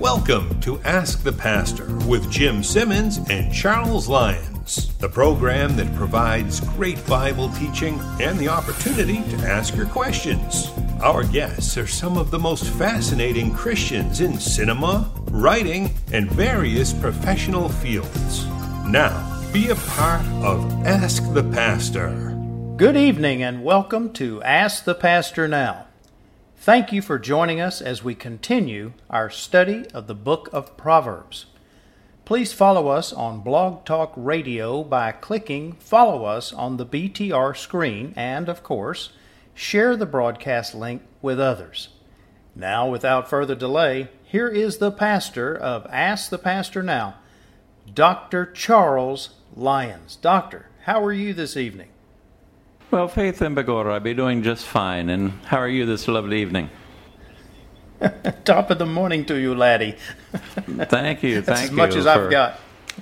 Welcome to Ask the Pastor with Jim Simmons and Charles Lyons, the program that provides great Bible teaching and the opportunity to ask your questions. Our guests are some of the most fascinating Christians in cinema, writing, and various professional fields. Now, be a part of Ask the Pastor. Good evening and welcome to Ask the Pastor Now. Thank you for joining us as we continue our study of the book of Proverbs. Please follow us on Blog Talk Radio by clicking Follow Us on the BTR screen and, of course, share the broadcast link with others. Now, without further delay, here is the pastor of Ask the Pastor Now, Dr. Charles Lyons. Doctor, how are you this evening? Well, Faith and Begorra, I'll be doing just fine. And how are you this lovely evening? Top of the morning to you, laddie. Thank you. That's as much as I've got.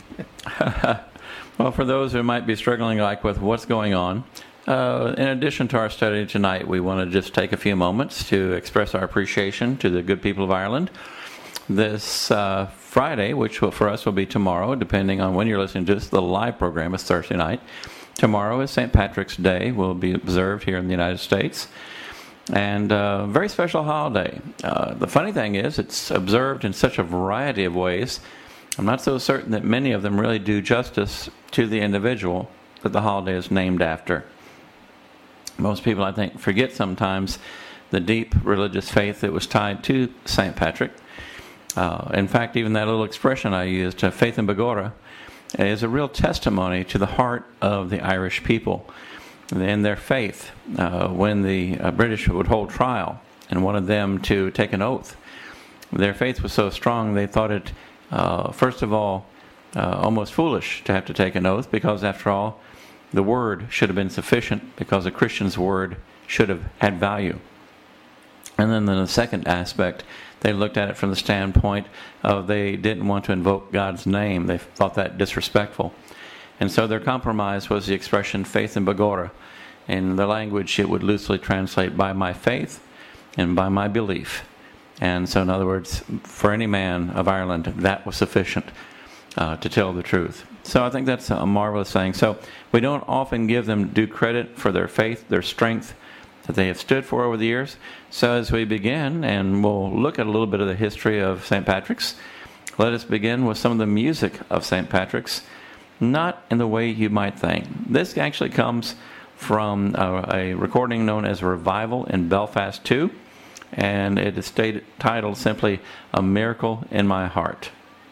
Well, for those who might be struggling with what's going on, in addition to our study tonight, we want to just take a few moments to express our appreciation to the good people of Ireland. This Friday, which for us will be tomorrow, depending on when you're listening to this, the live program is Thursday night. Tomorrow is St. Patrick's Day, will be observed here in the United States, and a very special holiday. The funny thing is, it's observed in such a variety of ways. I'm not so certain that many of them really do justice to the individual that the holiday is named after. Most people, I think, forget sometimes the deep religious faith that was tied to St. Patrick. In fact, even that little expression I used, Faith and Begorra, is a real testimony to the heart of the Irish people and their faith. When the British would hold trial and wanted them to take an oath, their faith was so strong they thought it, first of all, almost foolish to have to take an oath, because after all, the word should have been sufficient, because a Christian's word should have had value. And then in the second aspect, they looked at it from the standpoint of they didn't want to invoke God's name. They thought that disrespectful. And so their compromise was the expression Faith and Begorra. In the language, it would loosely translate by my faith and by my belief. And so in other words, for any man of Ireland, that was sufficient to tell the truth. So I think that's a marvelous thing. So we don't often give them due credit for their faith, their strength, that they have stood for over the years. So as we begin, and we'll look at a little bit of the history of St. Patrick's, let us begin with some of the music of St. Patrick's, not in the way you might think. This actually comes from a recording known as Revival in Belfast 2, and it is titled simply A Miracle in My Heart.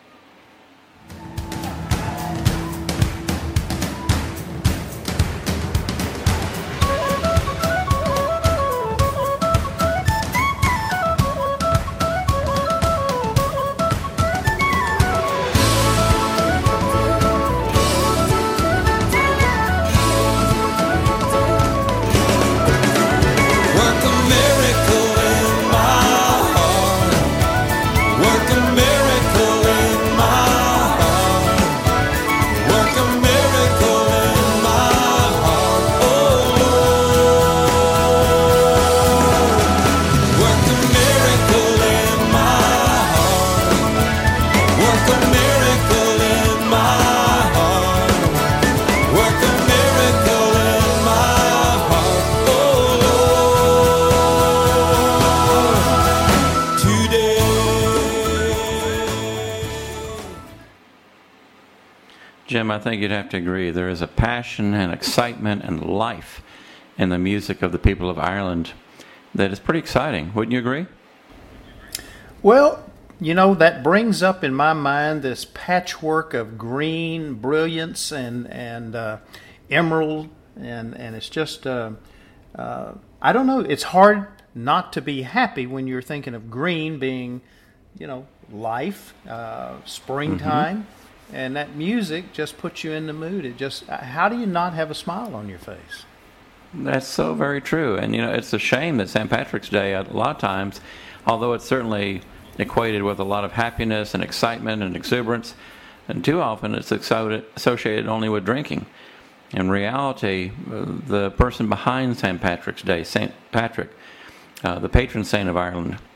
Jim, I think you'd have to agree. There is a passion and excitement and life in the music of the people of Ireland that is pretty exciting. Wouldn't you agree? Well, you know, that brings up in my mind this patchwork of green, brilliance, and emerald, and it's just, I don't know, it's hard not to be happy when you're thinking of green being, you know, life, springtime. Mm-hmm. And that music just puts you in the mood. It just, how do you not have a smile on your face? That's so very true. And, you know, it's a shame that St. Patrick's Day, a lot of times, although it's certainly equated with a lot of happiness and excitement and exuberance, and too often it's associated only with drinking. In reality, the person behind St. Patrick's Day, St. Patrick, the patron saint of Ireland,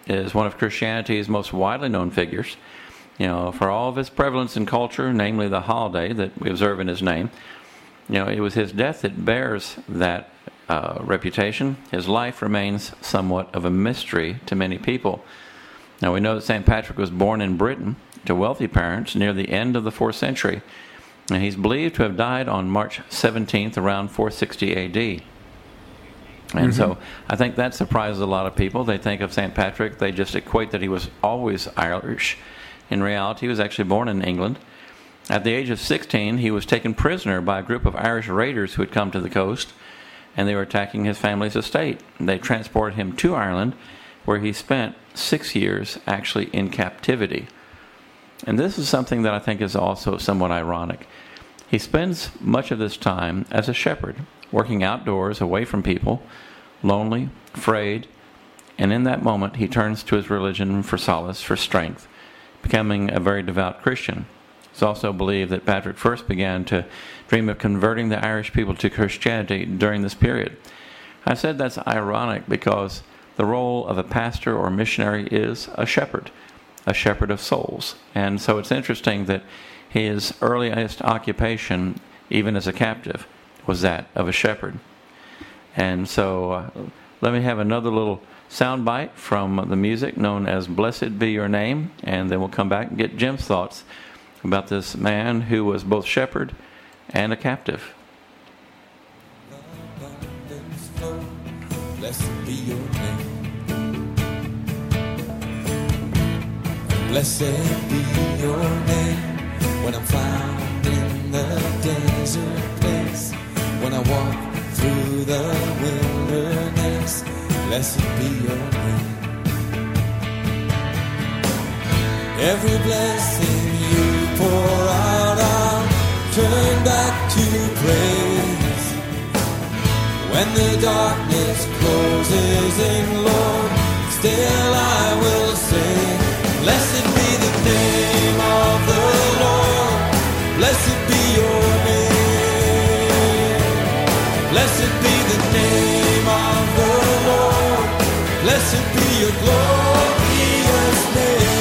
is one of Christianity's most widely known figures. For all of his prevalence in culture, namely the holiday that we observe in his name, it was his death that bears that reputation. His life remains somewhat of a mystery to many people. Now, we know that St. Patrick was born in Britain to wealthy parents near the end of the 4th century, and he's believed to have died on March 17th, around 460 A.D. And so I think that surprises a lot of people. They think of St. Patrick, they just equate that he was always Irish. In reality, he was actually born in England. At the age of 16, he was taken prisoner by a group of Irish raiders who had come to the coast, and they were attacking his family's estate. They transported him to Ireland, where he spent 6 years actually in captivity. And this is something that I think is also somewhat ironic. He spends much of this time as a shepherd, working outdoors, away from people, lonely, afraid, and in that moment he turns to his religion for solace, for strength, becoming a very devout Christian. It's also believed that Patrick first began to dream of converting the Irish people to Christianity during this period. I said that's ironic because the role of a pastor or missionary is a shepherd of souls. And so it's interesting that his earliest occupation, even as a captive, was that of a shepherd. And so let me have another little soundbite from the music known as Blessed Be Your Name, and then we'll come back and get Jim's thoughts about this man who was both shepherd and a captive. Blessed be your name. Blessed be your name. When I'm found in the desert place, when I walk through the wilderness, blessed be your name. Every blessing you pour out, I'll turn back to praise. When the darkness closes in, Lord, still I will sing. Blessed be the name of the Lord. Blessed be your name. Blessed be the name of the Lord. Blessed be your glorious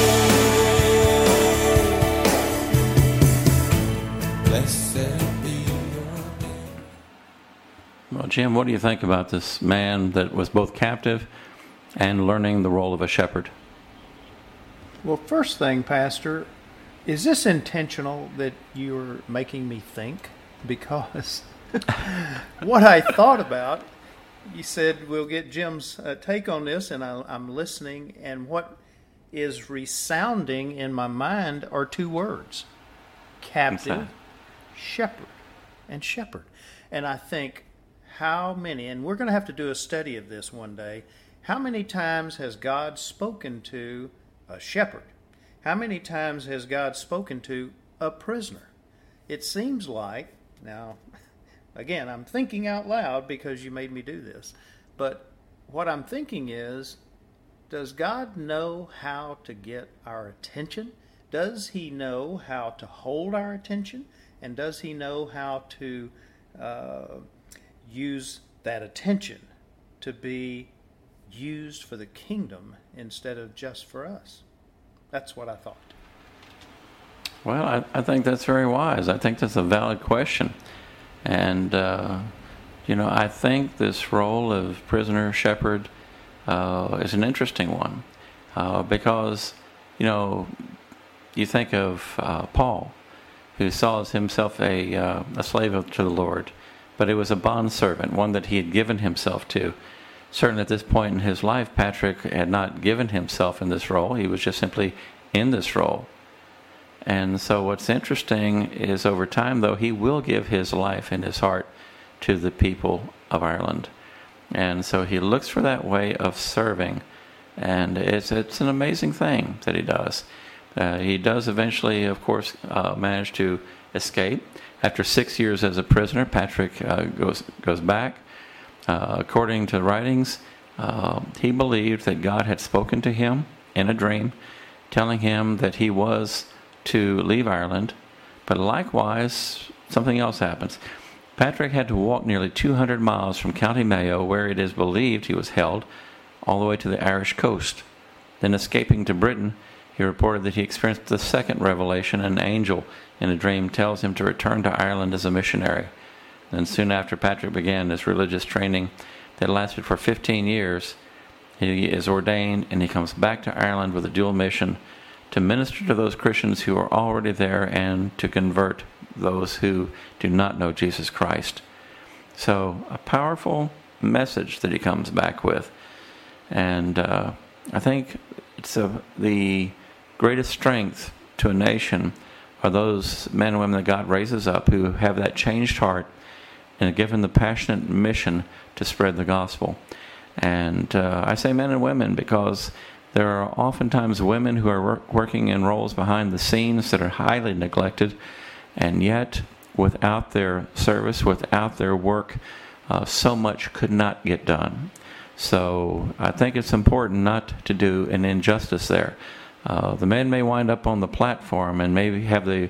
name. Blessed be your name. Well, Jim, what do you think about this man that was both captive and learning the role of a shepherd? Well, first thing, Pastor, is this intentional that you're making me think? Because what I thought about, you said we'll get Jim's take on this, and I'm listening, and what is resounding in my mind are two words: captive, shepherd, and shepherd. And I think, how many, and we're going to have to do a study of this one day, how many times has God spoken to a shepherd? How many times has God spoken to a prisoner? It seems like, now, again, I'm thinking out loud because you made me do this, but what I'm thinking is, does God know how to get our attention? Does He know how to hold our attention? And does He know how to use that attention to be used for the kingdom instead of just for us? That's what I thought. Well, I think that's very wise. I think that's a valid question. And, I think this role of prisoner shepherd is an interesting one because, you think of Paul, who saw himself a slave to the Lord, but it was a bondservant, one that he had given himself to. Certainly at this point in his life, Patrick had not given himself in this role. He was just simply in this role. And so what's interesting is over time, though, he will give his life and his heart to the people of Ireland. And so he looks for that way of serving. And it's an amazing thing that he does. He does eventually, of course, manage to escape. After 6 years as a prisoner, Patrick goes back. According to writings, he believed that God had spoken to him in a dream, telling him that he was to leave Ireland. But likewise, something else happens. Patrick had to walk nearly 200 miles from County Mayo, where it is believed he was held, all the way to the Irish coast. Then escaping to Britain, he reported that he experienced the second revelation. An angel in a dream tells him to return to Ireland as a missionary. Then soon after Patrick began his religious training that lasted for 15 years, he is ordained and he comes back to Ireland with a dual mission to minister to those Christians who are already there and to convert those who do not know Jesus Christ. So a powerful message that he comes back with. And I think it's the greatest strength to a nation are those men and women that God raises up who have that changed heart and are given the passionate mission to spread the gospel. And I say men and women because there are oftentimes women who are working in roles behind the scenes that are highly neglected, and yet without their service, without their work, so much could not get done. So I think it's important not to do an injustice there. The men may wind up on the platform and maybe have the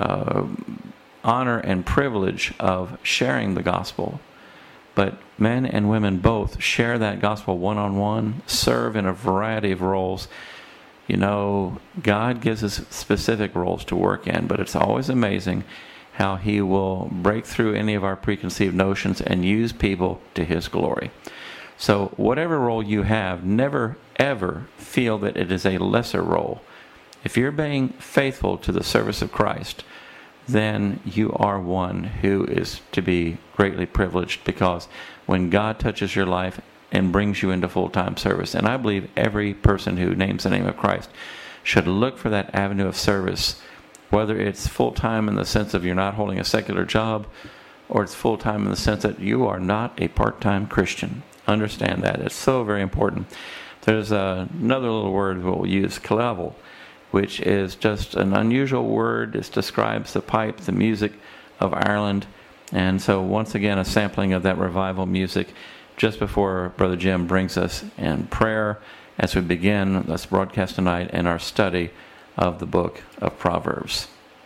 honor and privilege of sharing the gospel. But men and women both share that gospel one-on-one, serve in a variety of roles. You know, God gives us specific roles to work in, but it's always amazing how He will break through any of our preconceived notions and use people to His glory. So whatever role you have, never ever feel that it is a lesser role. If you're being faithful to the service of Christ, then you are one who is to be greatly privileged, because when God touches your life and brings you into full-time service, and I believe every person who names the name of Christ should look for that avenue of service, whether it's full-time in the sense of you're not holding a secular job, or it's full-time in the sense that you are not a part-time Christian. Understand that. It's so very important. There's another little word we'll use, clavel, which is just an unusual word. It describes the pipe, the music of Ireland. And so once again, a sampling of that revival music just before Brother Jim brings us in prayer as we begin this broadcast tonight in our study of the book of Proverbs.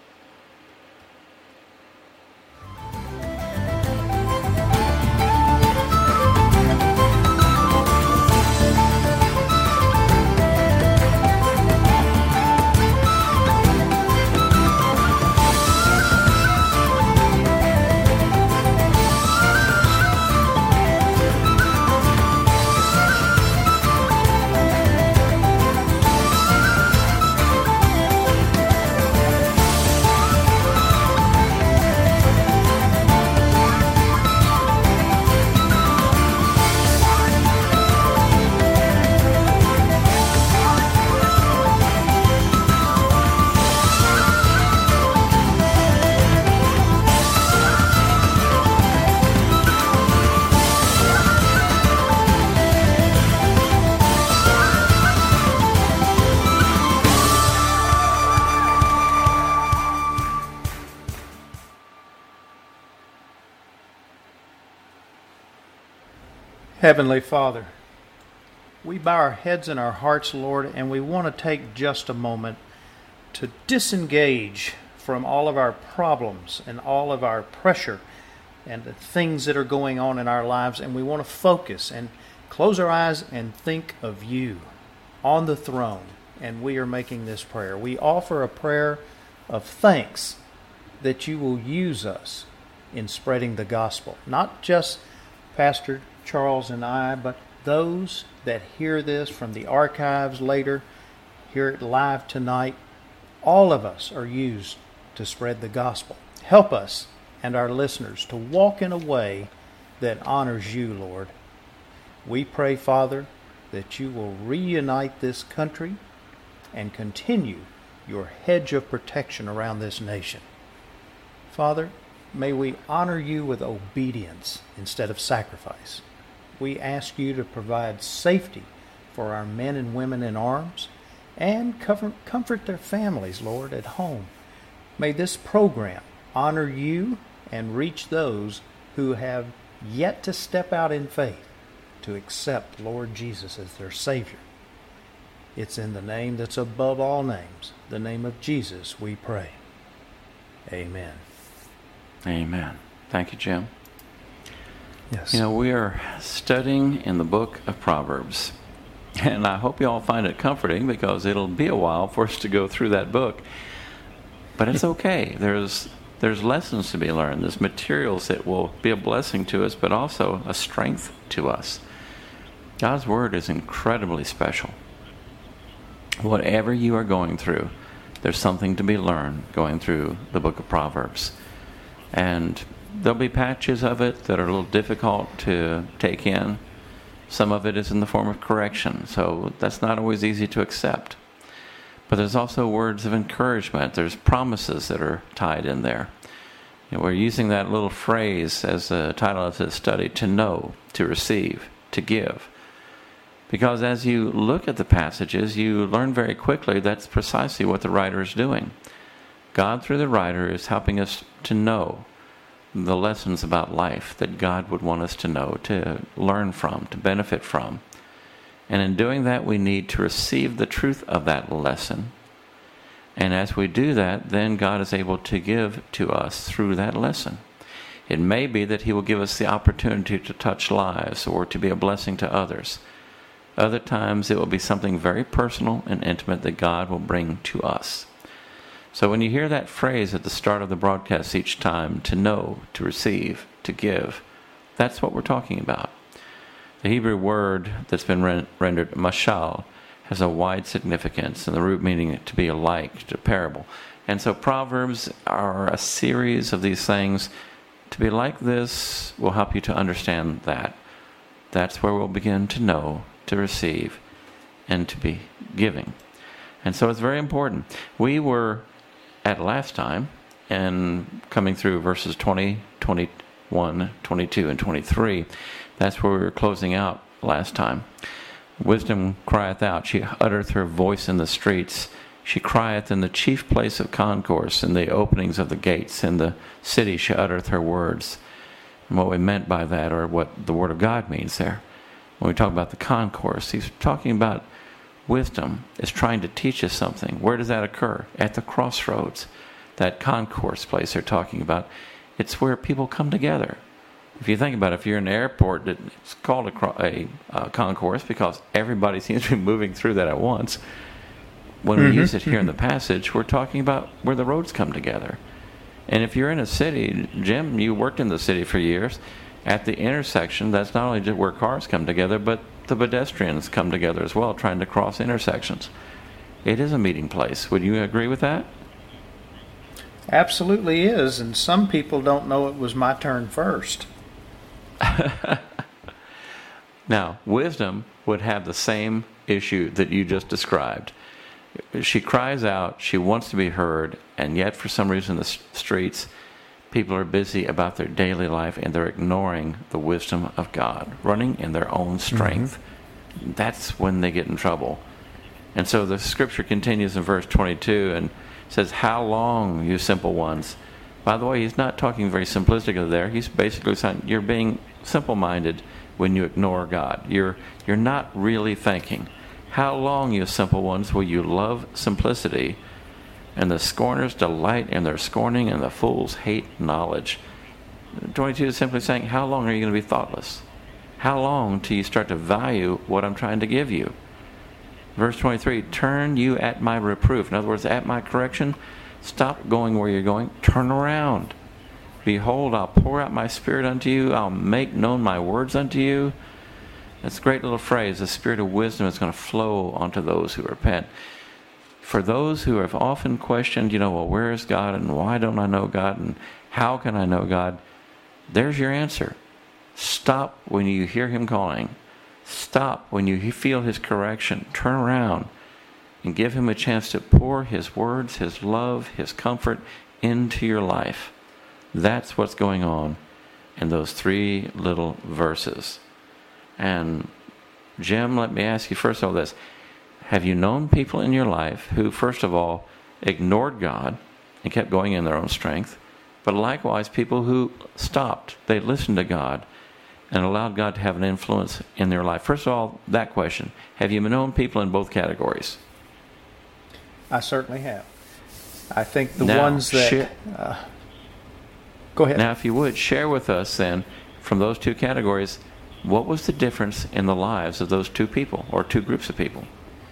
Heavenly Father, we bow our heads and our hearts, Lord, and we want to take just a moment to disengage from all of our problems and all of our pressure and the things that are going on in our lives, and we want to focus and close our eyes and think of You on the throne. And we are making this prayer. We offer a prayer of thanks that You will use us in spreading the gospel, not just Pastor Charles and I, but those that hear this from the archives later, hear it live tonight. All of us are used to spread the gospel. Help us and our listeners to walk in a way that honors You, Lord. We pray, Father, that You will reunite this country and continue Your hedge of protection around this nation. Father, may we honor You with obedience instead of sacrifice. We ask You to provide safety for our men and women in arms and comfort their families, Lord, at home. May this program honor You and reach those who have yet to step out in faith to accept Lord Jesus as their Savior. It's in the name that's above all names, the name of Jesus, we pray. Amen. Amen. Thank you, Jim. Yes. You know, we are studying in the book of Proverbs. And I hope you all find it comforting, because it'll be a while for us to go through that book. But it's okay. There's lessons to be learned. There's materials that will be a blessing to us, but also a strength to us. God's Word is incredibly special. Whatever you are going through, there's something to be learned going through the book of Proverbs. And there'll be patches of it that are a little difficult to take in. Some of it is in the form of correction, so that's not always easy to accept. But there's also words of encouragement. There's promises that are tied in there. We're using that little phrase as the title of this study: to know, to receive, to give. Because as you look at the passages, you learn very quickly that's precisely what the writer is doing. God, through the writer, is helping us to know the lessons about life that God would want us to know, to learn from, to benefit from. And in doing that, we need to receive the truth of that lesson. And as we do that, then God is able to give to us through that lesson. It may be that He will give us the opportunity to touch lives or to be a blessing to others. Other times it will be something very personal and intimate that God will bring to us. So when you hear that phrase at the start of the broadcast each time, to know, to receive, to give, that's what we're talking about. The Hebrew word that's been rendered mashal has a wide significance, and the root meaning to be alike, to parable. And so Proverbs are a series of these things. To be like this will help you to understand that. That's where we'll begin to know, to receive, and to be giving. And so it's very important. We were at last time, and coming through verses 20, 21, 22, and 23, that's where we were closing out last time. Wisdom crieth out, she uttereth her voice in the streets. She crieth in the chief place of concourse, in the openings of the gates. In the city she uttereth her words. And what we meant by that, or what the Word of God means there, when we talk about the concourse, he's talking about wisdom is trying to teach us something. Where does that occur? At the crossroads. That concourse place they're talking about, it's where people come together. If you think about it, if you're in an airport, it's called a concourse because everybody seems to be moving through that at once. When we use it here in the passage, we're talking about where the roads come together. And if you're in a city, Jim, you worked in the city for years, at the intersection, that's not only just where cars come together, but the pedestrians come together as well, trying to cross intersections. It is a meeting place. Would you agree with that? Absolutely is, and some people don't know it was my turn first. Now, wisdom would have the same issue that you just described. She cries out, she wants to be heard, and yet for some reason the streets, people are busy about their daily life and they're ignoring the wisdom of God, running in their own strength. That's when they get in trouble. And so the scripture continues in verse 22 and says, "How long, you simple ones?" By the way, he's not talking very simplistically there. He's basically saying you're being simple-minded when you ignore God. You're not really thinking. How long, you simple ones, will you love simplicity? And the scorners delight in their scorning, and the fools hate knowledge. 22 is simply saying, how long are you going to be thoughtless? How long till you start to value what I'm trying to give you? Verse 23, turn you at my reproof. In other words, at my correction, stop going where you're going. Turn around. Behold, I'll pour out my spirit unto you. I'll make known my words unto you. That's a great little phrase. The spirit of wisdom is going to flow onto those who repent. For those who have often questioned, well, where is God and why don't I know God and how can I know God? There's your answer. Stop when you hear Him calling. Stop when you feel His correction. Turn around and give Him a chance to pour His words, His love, His comfort into your life. That's what's going on in those 3 little verses. And Jim, let me ask you first of all this. Have you known people in your life who, first of all, ignored God and kept going in their own strength, but likewise people who stopped, they listened to God and allowed God to have an influence in their life? First of all, that question. Have you known people in both categories? I certainly have. I think the ones that... Go ahead. Now, if you would, share with us then, from those 2 categories, what was the difference in the lives of those two people, or two groups of people?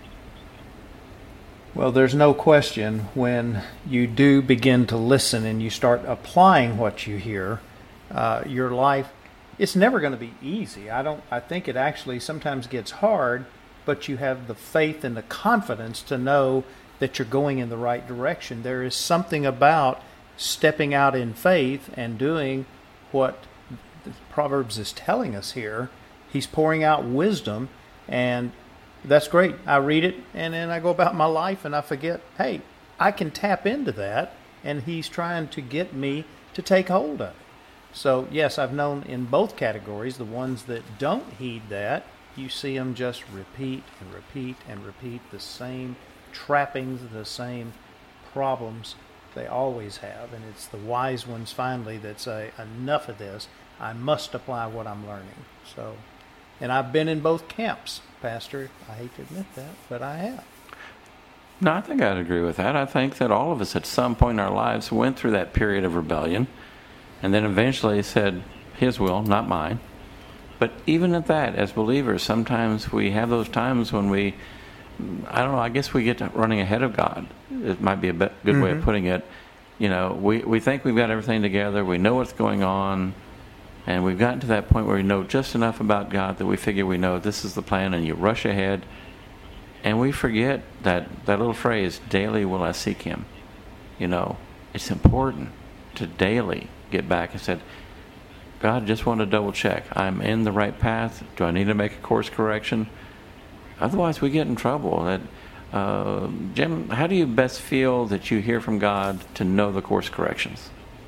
Well, there's no question when you do begin to listen and you start applying what you hear, your life, it's never going to be easy. I think it actually sometimes gets hard, but you have the faith and the confidence to know that you're going in the right direction. There is something about stepping out in faith and doing what the Proverbs is telling us here. He's pouring out wisdom, and that's great. I read it, and then I go about my life, and I forget, hey, I can tap into that, and he's trying to get me to take hold of it. So, yes, I've known in both categories, the ones that don't heed that, you see them just repeat and repeat and repeat the same trappings, the same problems they always have. And it's the wise ones finally that say, enough of this. I must apply what I'm learning. So, and I've been in both camps, Pastor. I hate to admit that, but I have. No, I think I'd agree with that. I think that all of us at some point in our lives went through that period of rebellion and then eventually said, His will, not mine. But even at that, as believers, sometimes we have those times when we, I don't know, I guess we get to running ahead of God. It might be a good way of putting it. You know, we think we've got everything together, we know what's going on, and we've gotten to that point where we know just enough about God that we figure we know this is the plan, and you rush ahead, and we forget that little phrase, daily will I seek Him. You know, it's important to daily get back and say, God, just want to double check. I'm in the right path. Do I need to make a course correction? Otherwise, we get in trouble. Jim, how do you best feel that you hear from God to know the course corrections?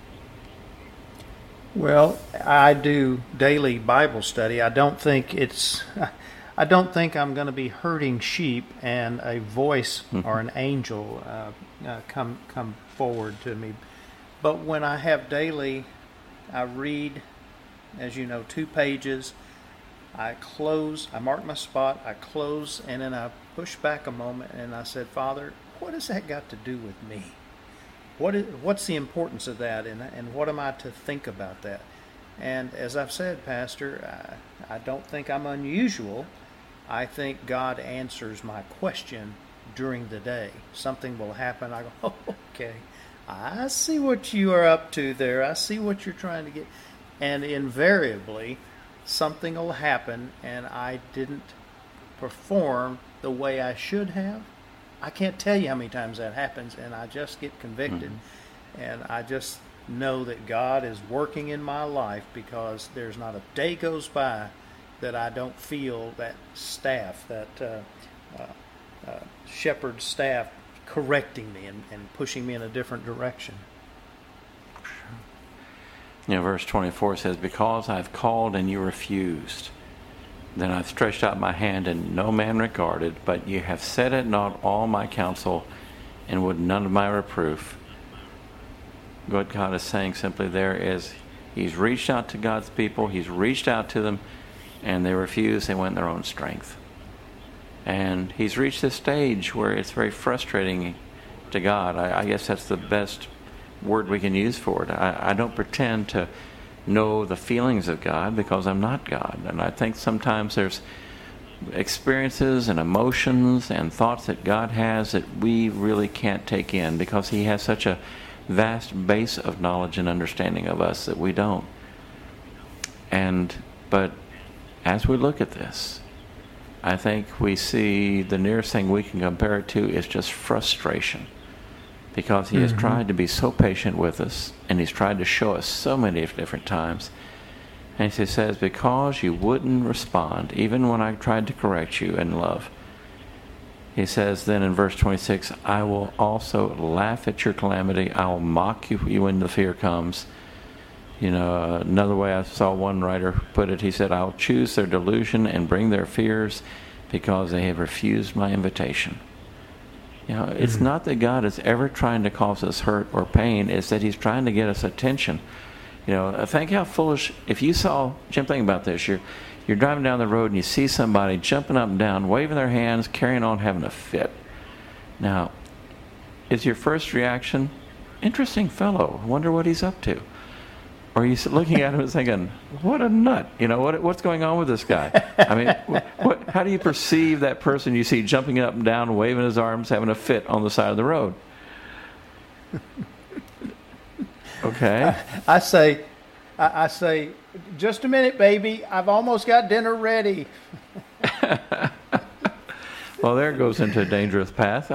Well, I do daily Bible study. I don't think I'm going to be herding sheep and a voice or an angel come forward to me. But when I have daily, I read, as you know, 2 pages. I close, I mark my spot, I close, and then I push back a moment and I said, Father, what has that got to do with me? What's the importance of that, and what am I to think about that? And as I've said, Pastor, I don't think I'm unusual. I think God answers my question during the day. Something will happen, I go, oh, okay, I see what you are up to there. I see what you're trying to get. And invariably, something will happen and I didn't perform the way I should have. I can't tell you how many times that happens, and I just get convicted. And I just know that God is working in my life, because there's not a day goes by that I don't feel that staff, that shepherd staff, correcting me and pushing me in a different direction. You know, verse 24 says, because I've called and you refused, then I've stretched out my hand and no man regarded, but you have set at naught all my counsel and would none of my reproof. What God is saying simply there is, He's reached out to God's people, He's reached out to them, and they refused, they went in their own strength. And He's reached this stage where it's very frustrating to God. I guess that's the best word we can use for it. I don't pretend to know the feelings of God, because I'm not God. And I think sometimes there's experiences and emotions and thoughts that God has that we really can't take in, because He has such a vast base of knowledge and understanding of us that we don't. But as we look at this, I think we see the nearest thing we can compare it to is just frustration, because He has tried to be so patient with us, and He's tried to show us so many different times. And He says, because you wouldn't respond, even when I tried to correct you in love, He says then in verse 26, I will also laugh at your calamity. I will mock you when the fear comes. You know, another way I saw one writer put it, he said, I'll choose their delusion and bring their fears, because they have refused my invitation. You know, it's not that God is ever trying to cause us hurt or pain. It's that He's trying to get us attention. You know, think how foolish, if you saw, Jim, think about this. You're driving down the road and you see somebody jumping up and down, waving their hands, carrying on, having a fit. Now, is your first reaction, interesting fellow, I wonder what he's up to? Or are you looking at him and thinking, what a nut? What's going on with this guy? I mean, how do you perceive that person you see jumping up and down, waving his arms, having a fit on the side of the road? Okay. I say, just a minute, baby. I've almost got dinner ready. Well, there it goes into a dangerous path.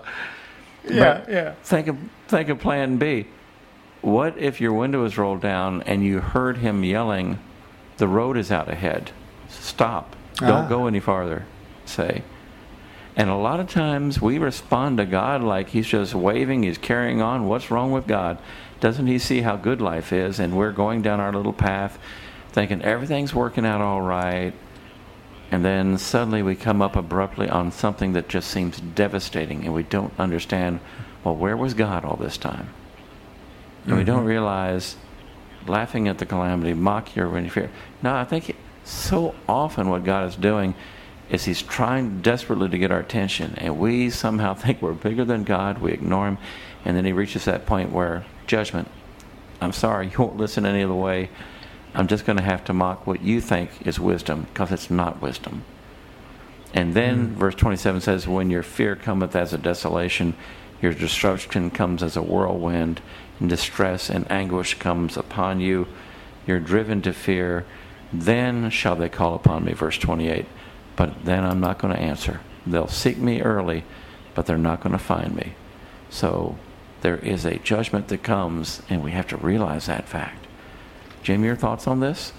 Yeah. Think of plan B. What if your window is rolled down and you heard him yelling, the road is out ahead. Stop. Don't go any farther, say. And a lot of times we respond to God like he's just waving, he's carrying on. What's wrong with God? Doesn't he see how good life is? And we're going down our little path thinking everything's working out all right. And then suddenly we come up abruptly on something that just seems devastating and we don't understand, well, where was God all this time? And we don't realize, laughing at the calamity, mock your when you fear. No, I think so often what God is doing is he's trying desperately to get our attention, and we somehow think we're bigger than God, we ignore him, and then he reaches that point where judgment, I'm sorry, you won't listen any other way. I'm just going to have to mock what you think is wisdom, because it's not wisdom. And then verse 27 says, when your fear cometh as a desolation, your destruction comes as a whirlwind, and distress and anguish comes upon you. You're driven to fear. Then shall they call upon me, verse 28. But then I'm not going to answer. They'll seek me early, but they're not going to find me. So there is a judgment that comes, and we have to realize that fact. Jim, your thoughts on this?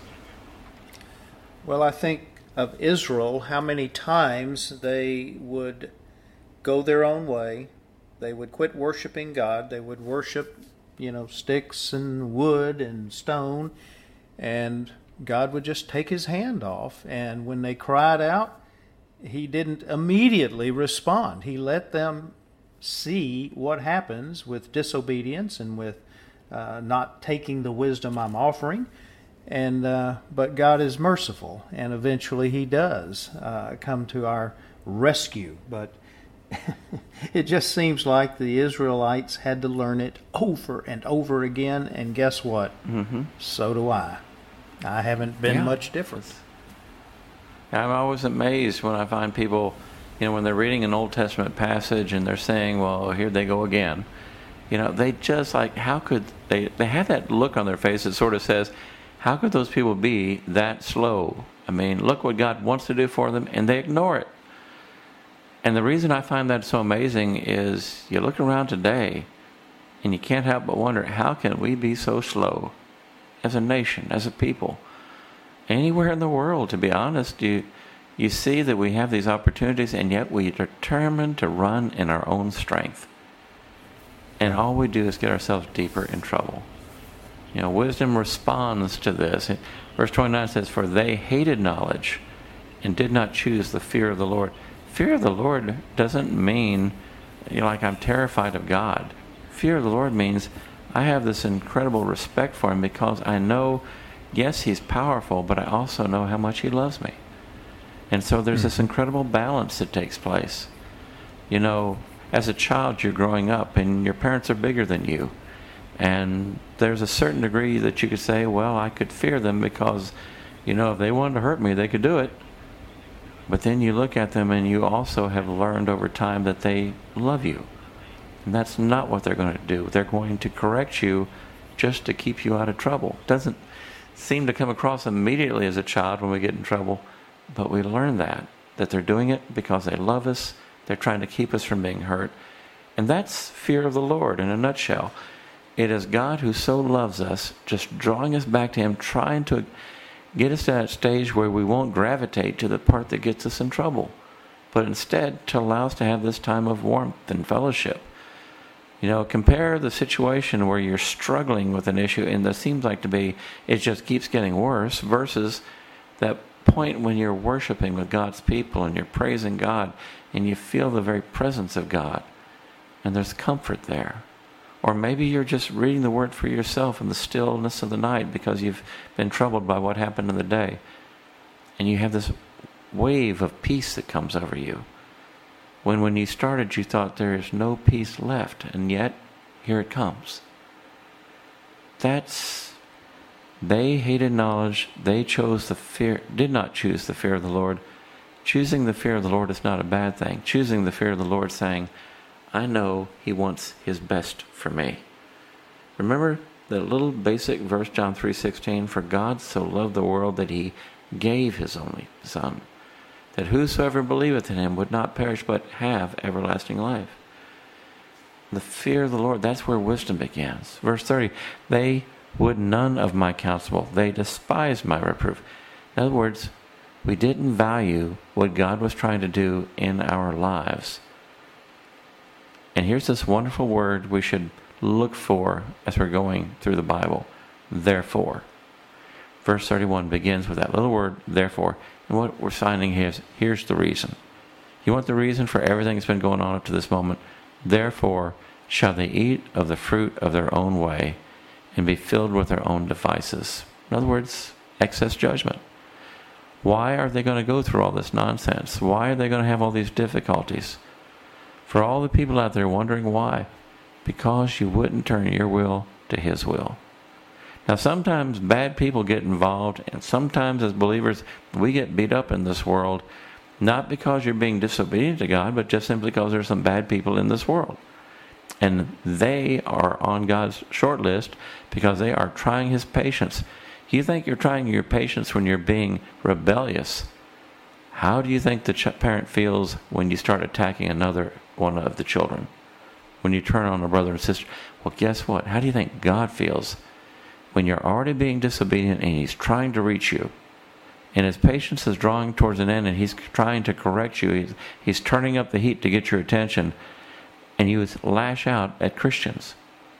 Well, I think of Israel, how many times they would go their own way. They would quit worshiping God. They would worship, sticks and wood and stone. And God would just take his hand off. And when they cried out, he didn't immediately respond. He let them see what happens with disobedience and with not taking the wisdom I'm offering. And but God is merciful, and eventually he does come to our rescue. But it just seems like the Israelites had to learn it over and over again, and guess what? So do I. I haven't been much different. I'm always amazed when I find people, when they're reading an Old Testament passage and they're saying, well, here they go again. They just how could they have that look on their face that sort of says, how could those people be that slow? I mean, look what God wants to do for them, and they ignore it. And the reason I find that so amazing is you look around today and you can't help but wonder, how can we be so slow as a nation, as a people? Anywhere in the world, to be honest, you see that we have these opportunities, and yet we are determined to run in our own strength. And all we do is get ourselves deeper in trouble. Wisdom responds to this. Verse 29 says, for they hated knowledge and did not choose the fear of the Lord. Fear of the Lord doesn't mean, like I'm terrified of God. Fear of the Lord means I have this incredible respect for him because I know, yes, he's powerful, but I also know how much he loves me. And so there's this incredible balance that takes place. As a child, you're growing up, and your parents are bigger than you. And there's a certain degree that you could say, well, I could fear them because, if they wanted to hurt me, they could do it. But then you look at them and you also have learned over time that they love you. And that's not what they're going to do. They're going to correct you just to keep you out of trouble. It doesn't seem to come across immediately as a child when we get in trouble, but we learn that they're doing it because they love us. They're trying to keep us from being hurt. And that's fear of the Lord in a nutshell. It is God who so loves us, just drawing us back to him, trying to get us to that stage where we won't gravitate to the part that gets us in trouble, but instead to allow us to have this time of warmth and fellowship. Compare the situation where you're struggling with an issue and there seems like to be, it just keeps getting worse, versus that point when you're worshiping with God's people and you're praising God and you feel the very presence of God and there's comfort there. Or maybe you're just reading the Word for yourself in the stillness of the night because you've been troubled by what happened in the day. And you have this wave of peace that comes over you. When you started, you thought there is no peace left, and yet here it comes. That's They hated knowledge. They did not choose the fear of the Lord. Choosing the fear of the Lord is not a bad thing. Choosing the fear of the Lord, saying, I know He wants His best for me. Remember the little basic verse, John 3:16, for God so loved the world that He gave His only Son, that whosoever believeth in Him would not perish but have everlasting life. The fear of the Lord, that's where wisdom begins. Verse 30, they would none of my counsel. They despised my reproof. In other words, we didn't value what God was trying to do in our lives. And here's this wonderful word we should look for as we're going through the Bible. Therefore. Verse 31 begins with that little word, therefore. And what we're finding here is, here's the reason. You want the reason for everything that's been going on up to this moment? Therefore shall they eat of the fruit of their own way and be filled with their own devices. In other words, excess judgment. Why are they going to go through all this nonsense? Why are they going to have all these difficulties? For all the people out there wondering why, because you wouldn't turn your will to His will. Now sometimes bad people get involved, and sometimes as believers we get beat up in this world, not because you're being disobedient to God, but just simply because there's some bad people in this world. And they are on God's short list because they are trying His patience. You think you're trying your patience when you're being rebellious. How do you think the parent feels when you start attacking another one of the children? When you turn on a brother and sister? Well, guess what? How do you think God feels when you're already being disobedient and He's trying to reach you? And His patience is drawing towards an end and He's trying to correct you. He's turning up the heat to get your attention. And you lash out at Christians.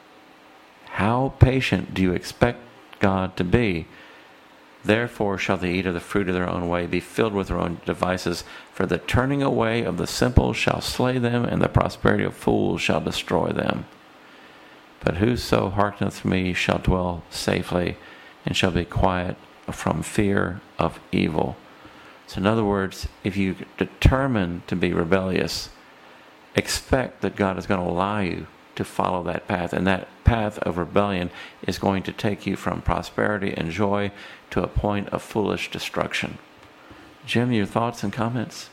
How patient do you expect God to be? Therefore shall they eat of the fruit of their own way, be filled with their own devices. For the turning away of the simple shall slay them, and the prosperity of fools shall destroy them. But whoso hearkeneth to me shall dwell safely, and shall be quiet from fear of evil. So in other words, if you determine to be rebellious, expect that God is going to allow you to follow that path. And that path of rebellion is going to take you from prosperity and joy to a point of foolish destruction. Jim, your thoughts and comments?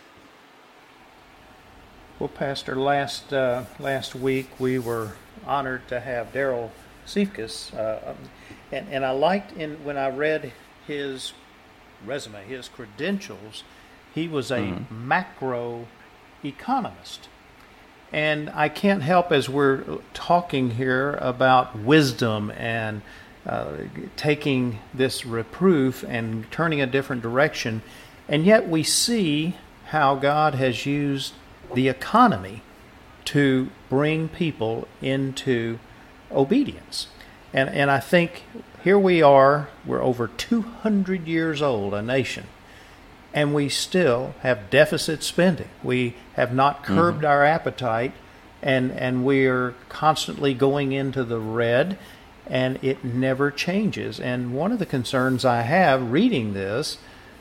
Well, Pastor, last week we were honored to have Daryl Siefkas, and I liked when I read his resume, his credentials, he was a macro economist. And I can't help, as we're talking here about wisdom and taking this reproof and turning a different direction, and yet we see how God has used the economy to bring people into obedience. And I think here we are, we're over 200 years old, a nation, and we still have deficit spending. We have not curbed our appetite, and we're constantly going into the red, and it never changes. And one of the concerns I have reading this,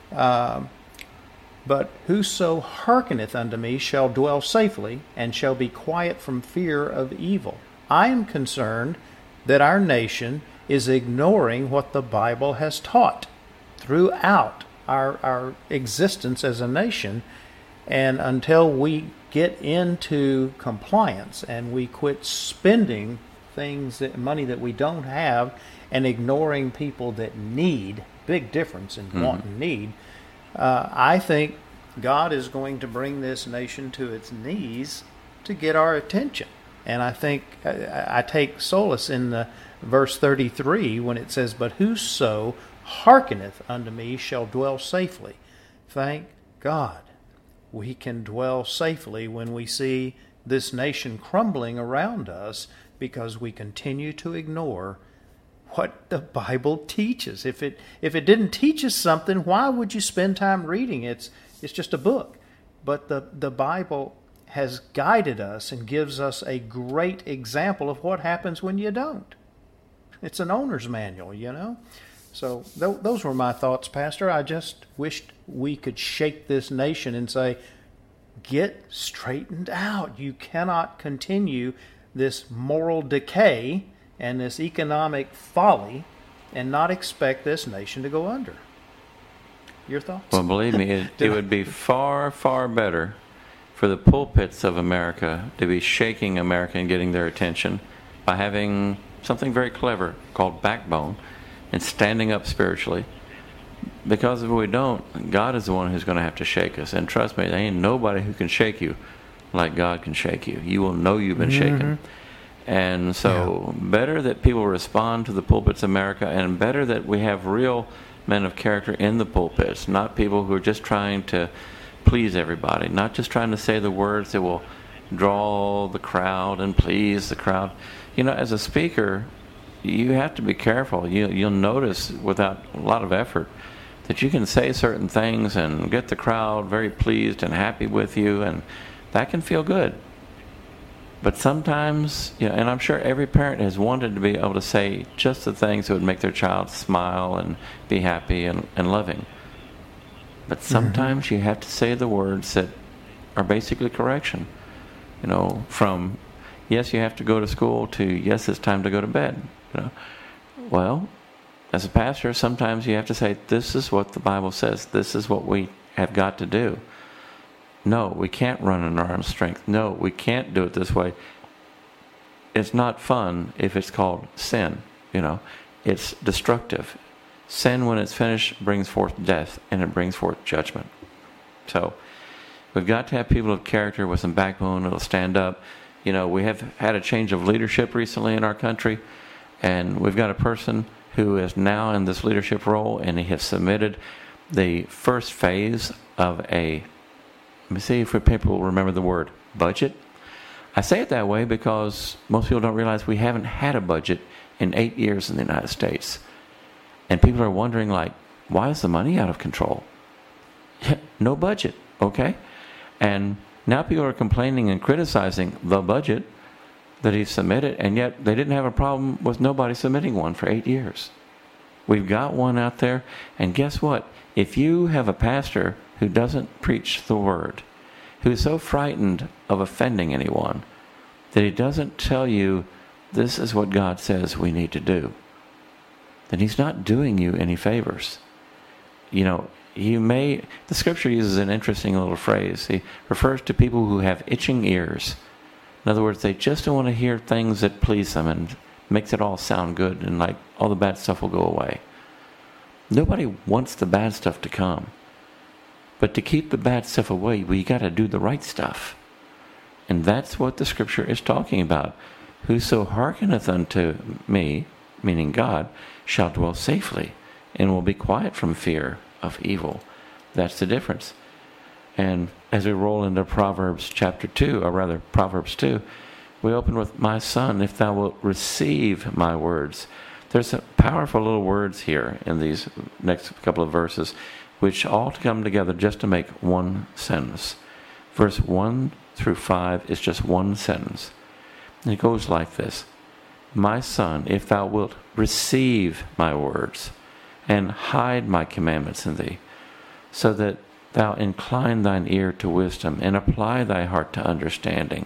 but whoso hearkeneth unto me shall dwell safely, and shall be quiet from fear of evil. I am concerned that our nation is ignoring what the Bible has taught throughout our existence as a nation, and until we get into compliance and we quit spending money that we don't have and ignoring people that need, big difference in want and need, I think God is going to bring this nation to its knees to get our attention. And I think I take solace in the verse 33 when it says, but whoso hearkeneth unto me shall dwell safely. Thank God we can dwell safely when we see this nation crumbling around us because we continue to ignore what the Bible teaches. If it didn't teach us something, why would you spend time reading it? It's just a book. But the Bible has guided us and gives us a great example of what happens when you don't. It's an owner's manual, you know. So those were my thoughts, Pastor. I just wished we could shake this nation and say, get straightened out. You cannot continue this moral decay and this economic folly and not expect this nation to go under. Your thoughts? Well, believe me, it would be far, far better for the pulpits of America to be shaking America and getting their attention by having something very clever called backbone and standing up spiritually. Because if we don't, God is the one who's going to have to shake us. And trust me, there ain't nobody who can shake you like God can shake you. You will know you've been shaken. And so better that people respond to the pulpits of America, and better that we have real men of character in the pulpits, not people who are just trying to please everybody, not just trying to say the words that will draw the crowd and please the crowd. You know, as a speaker, you have to be careful. You'll notice without a lot of effort that you can say certain things and get the crowd very pleased and happy with you, and that can feel good. But sometimes, you know, and I'm sure every parent has wanted to be able to say just the things that would make their child smile and be happy and loving. But sometimes you have to say the words that are basically correction. You know, from yes, you have to go to school to yes, it's time to go to bed. You know, well, as a pastor, sometimes you have to say, this is what the Bible says. This is what we have got to do. No, we can't run in our own strength. No, we can't do it this way. It's not fun if it's called sin. You know, it's destructive. Sin, when it's finished, brings forth death, and it brings forth judgment. So we've got to have people of character with some backbone that'll stand up. You know, we have had a change of leadership recently in our country, and we've got a person who is now in this leadership role, and he has submitted the first phase of a, let me see if people remember the word, budget. I say it that way because most people don't realize we haven't had a budget in 8 years in the United States. And people are wondering, like, why is the money out of control? No budget, okay? And now people are complaining and criticizing the budget that he submitted, and yet they didn't have a problem with nobody submitting one for 8 years. We've got one out there, and guess what? If you have a pastor who doesn't preach the word, who's so frightened of offending anyone that he doesn't tell you this is what God says we need to do, then he's not doing you any favors. You know, the scripture uses an interesting little phrase. He refers to people who have itching ears. In other words, they just don't want to hear things that please them and makes it all sound good, and like all the bad stuff will go away. Nobody wants the bad stuff to come. But to keep the bad stuff away, we got to do the right stuff. And that's what the scripture is talking about. Whoso hearkeneth unto me, meaning God, shall dwell safely, and will be quiet from fear of evil. That's the difference. And as we roll into Proverbs chapter 2, or rather Proverbs 2, we open with, my son, if thou wilt receive my words. There's some powerful little words here in these next couple of verses, which all come together just to make one sentence. Verse 1 through 5 is just one sentence. And it goes like this. My son, if thou wilt receive my words, and hide my commandments in thee, so that thou incline thine ear to wisdom, and apply thy heart to understanding.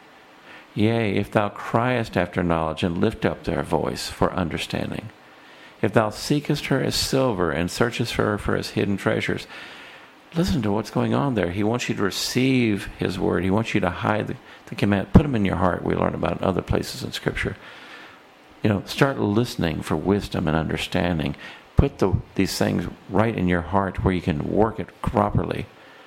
Yea, if thou criest after knowledge, and lift up thy voice for understanding. If thou seekest her as silver, and searchest her for as hidden treasures. Listen to what's going on there. He wants you to receive his word. He wants you to hide the command. Put them in your heart. We learn about in other places in Scripture. You know, start listening for wisdom and understanding. Put these things right in your heart where you can work it properly.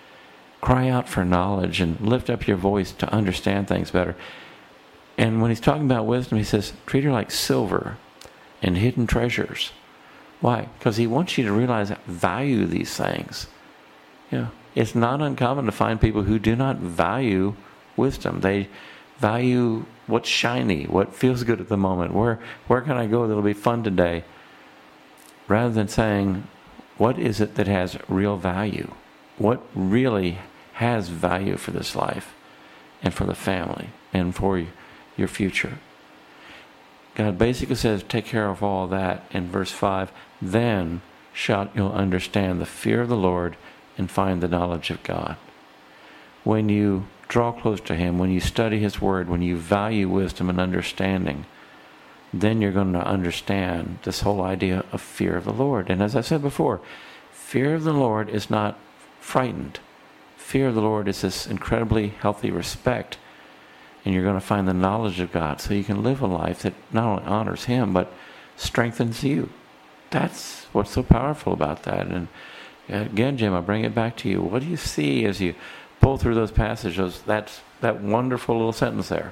Cry out for knowledge and lift up your voice to understand things better. And when he's talking about wisdom, he says, treat her like silver and hidden treasures. Why? Because he wants you to realize, value these things. You know, it's not uncommon to find people who do not value wisdom. They value what's shiny, what feels good at the moment. Where can I go that'll be fun today? Rather than saying, what is it that has real value? What really has value for this life and for the family and for your future? God basically says, take care of all that. In verse 5, then shalt you'll understand the fear of the Lord and find the knowledge of God. When you draw close to him, when you study his word, when you value wisdom and understanding, then you're going to understand this whole idea of fear of the Lord. And as I said before, fear of the Lord is not frightened. Fear of the Lord is this incredibly healthy respect. And you're going to find the knowledge of God so you can live a life that not only honors Him, but strengthens you. That's what's so powerful about that. And again, Jim, I bring it back to you. What do you see as you pull through those passages? That's that wonderful little sentence there.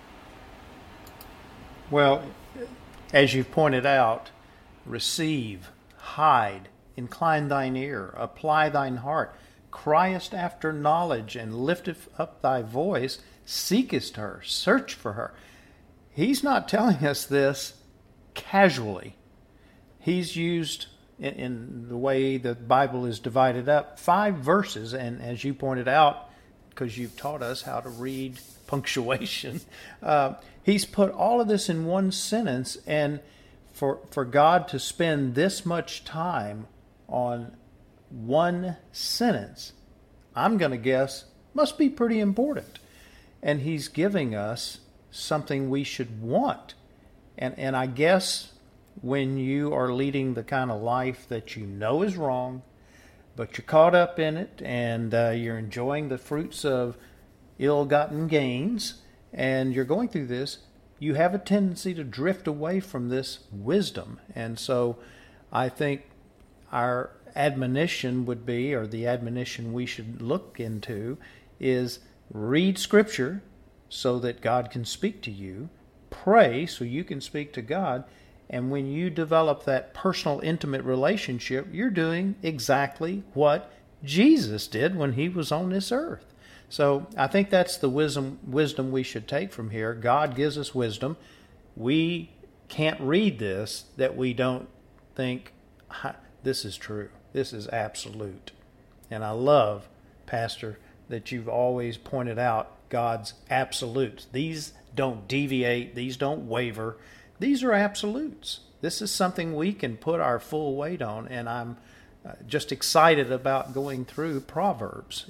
Well, as you've pointed out, receive, hide, incline thine ear, apply thine heart, criest after knowledge, and lifteth up thy voice, seekest her, search for her. He's not telling us this casually. He's used, in the way the Bible is divided up, 5 verses, and as you pointed out, because you've taught us how to read punctuation, he's put all of this in one sentence, and for God to spend this much time on one sentence, I'm going to guess, must be pretty important. And he's giving us something we should want. And I guess when you are leading the kind of life that you know is wrong, but you're caught up in it, and you're enjoying the fruits of ill-gotten gains, and you're going through this, you have a tendency to drift away from this wisdom. And so I think our admonition would be, or the admonition we should look into, is read Scripture so that God can speak to you. Pray so you can speak to God. And when you develop that personal, intimate relationship, you're doing exactly what Jesus did when He was on this earth. So I think that's the wisdom we should take from here. God gives us wisdom. We can't read this that we don't think, this is true. This is absolute. And I love, Pastor, that you've always pointed out God's absolutes. These don't deviate. These don't waver. These are absolutes. This is something we can put our full weight on, and I'm just excited about going through Proverbs.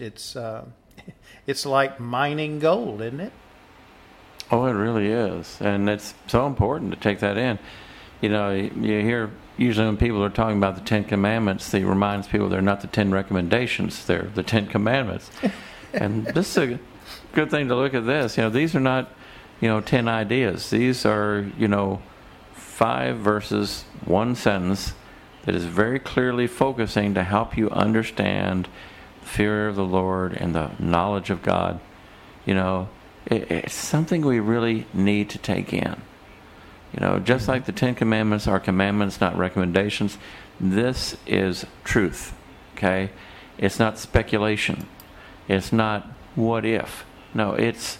It's like mining gold, isn't it? Oh, it really is. And it's so important to take that in. You know, you hear usually when people are talking about the 10 Commandments, it reminds people they're not the 10 recommendations, they're the 10 Commandments. And this is a good thing to look at this. You know, these are not, 10 ideas. These are, 5 verses, 1 sentence that is very clearly focusing to help you understand the fear of the Lord and the knowledge of God. It's something we really need to take in. Just like the 10 Commandments are commandments, not recommendations, this is truth, okay? It's not speculation. It's not what if. No, it's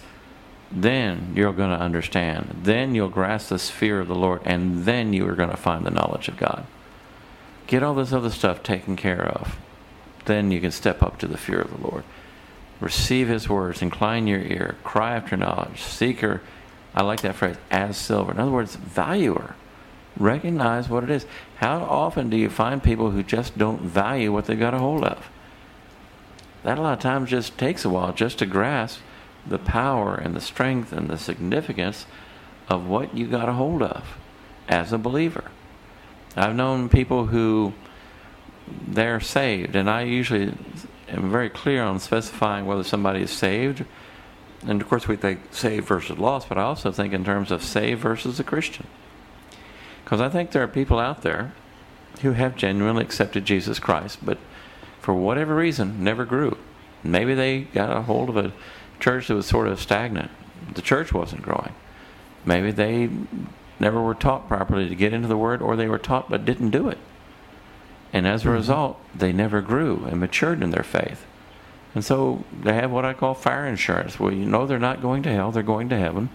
then you're going to understand. Then you'll grasp this fear of the Lord, and then you are going to find the knowledge of God. Get all this other stuff taken care of. Then you can step up to the fear of the Lord. Receive His words. Incline your ear. Cry after knowledge. Seek her. I like that phrase, as silver. In other words, value her. Recognize what it is. How often do you find people who just don't value what they got a hold of? That a lot of times just takes a while just to grasp the power and the strength and the significance of what you got a hold of as a believer. I've known people who they're saved, and I usually am very clear on specifying whether somebody is saved. And of course we think saved versus lost, but I also think in terms of saved versus a Christian. Because I think there are people out there who have genuinely accepted Jesus Christ, but for whatever reason never grew. Maybe they got a hold of a church that was sort of stagnant. The church wasn't growing. Maybe they never were taught properly to get into the Word, or they were taught but didn't do it. And as a result, they never grew and matured in their faith. And so they have what I call fire insurance. Well, they're not going to hell, they're going to heaven.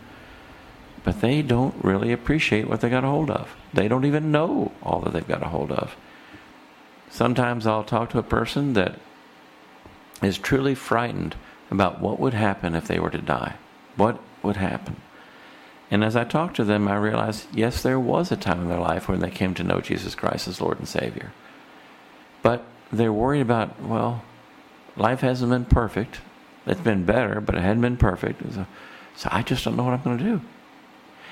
But they don't really appreciate what they got a hold of. They don't even know all that they've got a hold of. Sometimes I'll talk to a person that is truly frightened about what would happen if they were to die. What would happen? And as I talk to them, I realize, yes, there was a time in their life when they came to know Jesus Christ as Lord and Savior. But they're worried about, life hasn't been perfect. It's been better, but it hadn't been perfect. So I just don't know what I'm going to do.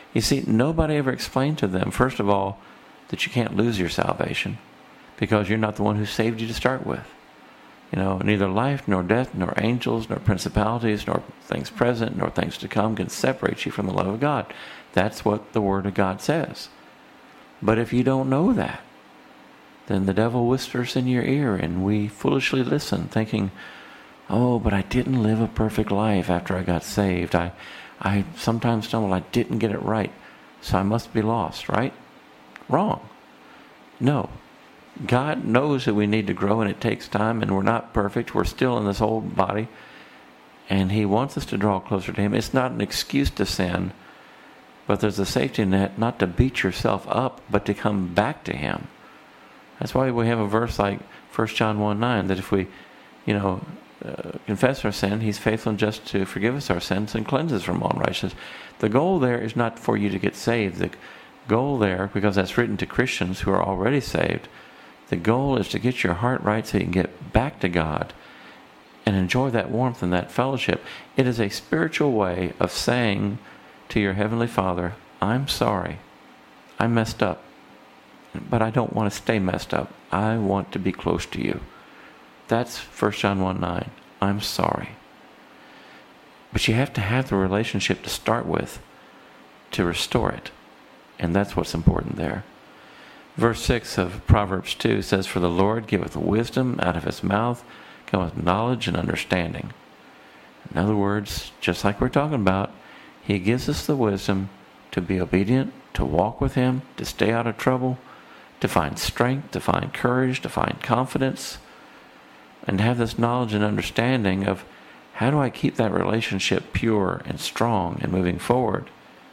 You see, nobody ever explained to them, first of all, that you can't lose your salvation because you're not the one who saved you to start with. You know, neither life, nor death, nor angels, nor principalities, nor things present, nor things to come can separate you from the love of God. That's what the Word of God says. But if you don't know that, then the devil whispers in your ear, and we foolishly listen, thinking, oh, but I didn't live a perfect life after I got saved. I sometimes stumble. I didn't get it right, so I must be lost, right? Wrong. No. God knows that we need to grow, and it takes time, and we're not perfect. We're still in this old body, and He wants us to draw closer to Him. It's not an excuse to sin, but there's a safety net not to beat yourself up, but to come back to Him. That's why we have a verse like 1 John 1:9, that if we, confess our sin, He's faithful and just to forgive us our sins and cleanse us from all unrighteousness. The goal there is not for you to get saved. The goal there, because that's written to Christians who are already saved, the goal is to get your heart right so you can get back to God and enjoy that warmth and that fellowship. It is a spiritual way of saying to your Heavenly Father, I'm sorry. I messed up. But I don't want to stay messed up. I want to be close to you. That's 1 John 1:9. I'm sorry. But you have to have the relationship to start with to restore it. And that's what's important there. Verse 6 of Proverbs 2 says, For the Lord giveth wisdom, out of His mouth cometh knowledge and understanding. In other words, just like we're talking about, He gives us the wisdom to be obedient, to walk with Him, to stay out of trouble, to find strength, to find courage, to find confidence, and to have this knowledge and understanding of how do I keep that relationship pure and strong and moving forward.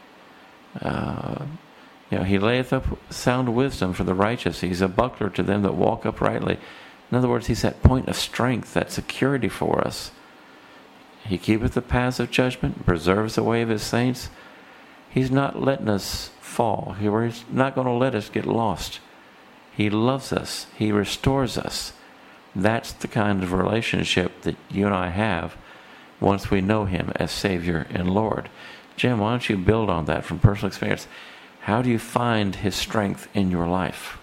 He layeth up sound wisdom for the righteous. He's a buckler to them that walk uprightly. In other words, He's that point of strength, that security for us. He keepeth the paths of judgment, preserves the way of His saints. He's not letting us fall. He's not going to let us get lost. He loves us. He restores us. That's the kind of relationship that you and I have once we know Him as Savior and Lord. Jim, why don't you build on that from personal experience? How do you find His strength in your life?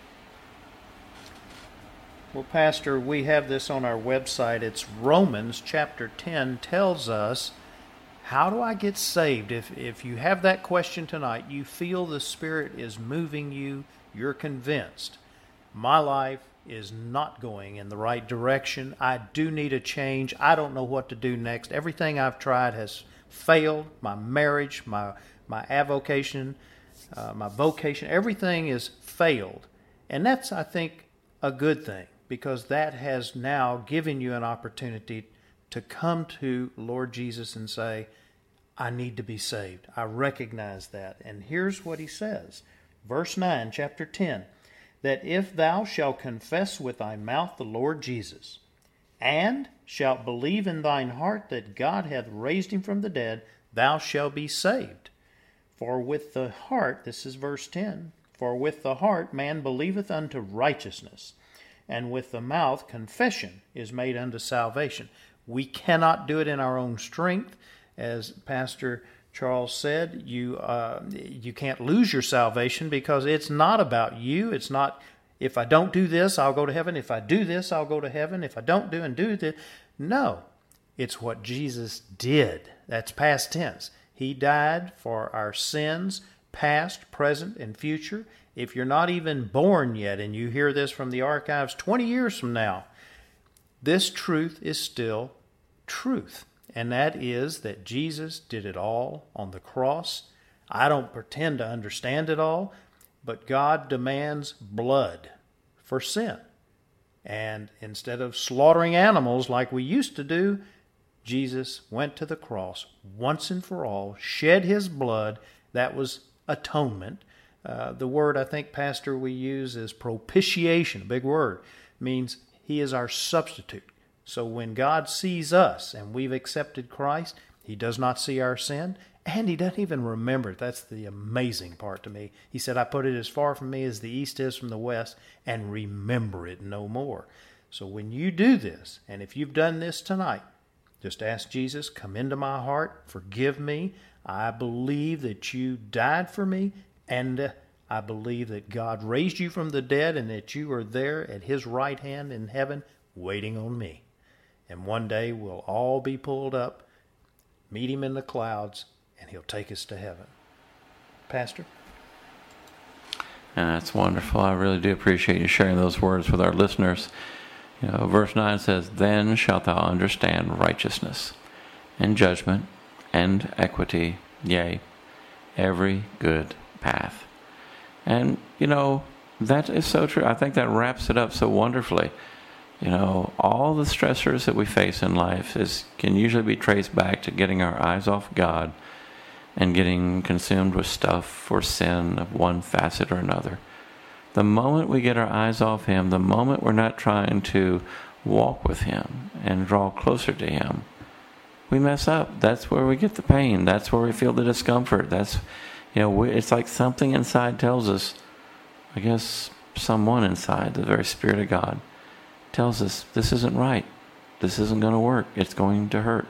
Well, Pastor, we have this on our website. It's Romans chapter 10 tells us, how do I get saved? If you have that question tonight, you feel the Spirit is moving you, you're convinced, my life is not going in the right direction. I do need a change. I don't know what to do next. Everything I've tried has failed. My marriage, my avocation, my vocation, everything is failed. And that's, I think, a good thing, because that has now given you an opportunity to come to Lord Jesus and say, I need to be saved. I recognize that. And here's what He says. Verse 9, chapter 10, that if thou shalt confess with thy mouth the Lord Jesus, and shalt believe in thine heart that God hath raised Him from the dead, thou shalt be saved. For with the heart, this is verse 10, for with the heart man believeth unto righteousness, and with the mouth confession is made unto salvation. We cannot do it in our own strength. As Pastor Charles said, you can't lose your salvation, because it's not about you. It's not, if I don't do this, I'll go to heaven. If I do this, I'll go to heaven. If I don't do and do this. No, it's what Jesus did. That's past tense. He died for our sins, past, present, and future. If you're not even born yet and you hear this from the archives 20 years from now, this truth is still truth. And that is that Jesus did it all on the cross. I don't pretend to understand it all, but God demands blood for sin. And instead of slaughtering animals like we used to do, Jesus went to the cross once and for all, shed His blood. That was atonement. The word I think, Pastor, we use is propitiation, a big word. It means He is our substitute. So when God sees us and we've accepted Christ, He does not see our sin, and He doesn't even remember it. That's the amazing part to me. He said, I put it as far from me as the east is from the west, and remember it no more. So when you do this, and if you've done this tonight, just ask Jesus, come into my heart, forgive me. I believe that you died for me, and I believe that God raised you from the dead and that you are there at his right hand in heaven waiting on me. And one day we'll all be pulled up, meet him in the clouds, and he'll take us to heaven. Pastor? That's wonderful. I really do appreciate you sharing those words with our listeners. Verse 9 says, "Then shalt thou understand righteousness and judgment and equity, yea, every good path." And, that is so true. I think that wraps it up so wonderfully. All the stressors that we face in life can usually be traced back to getting our eyes off God and getting consumed with stuff or sin of one facet or another. The moment we get our eyes off him, the moment we're not trying to walk with him and draw closer to him, we mess up. That's where we get the pain. That's where we feel the discomfort. It's like something inside tells us, I guess someone inside, the very Spirit of God, tells us this isn't right. This isn't going to work. It's going to hurt.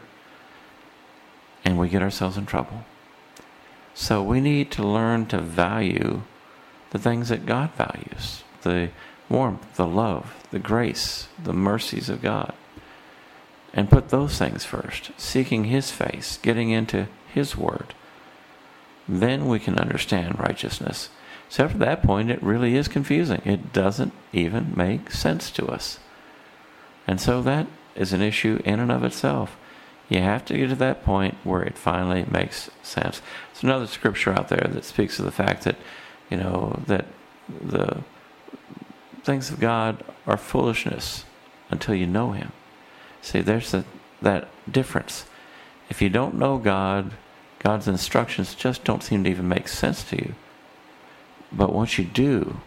And we get ourselves in trouble. So we need to learn to value the things that God values. The warmth, the love, the grace, the mercies of God. And put those things first. Seeking his face, getting into his word. Then we can understand righteousness. So after that point, it really is confusing. It doesn't even make sense to us. And so that is an issue in and of itself. You have to get to that point where it finally makes sense. There's another scripture out there that speaks of the fact that, that the things of God are foolishness until you know him. See, there's that difference. If you don't know God, God's instructions just don't seem to even make sense to you. But once you do,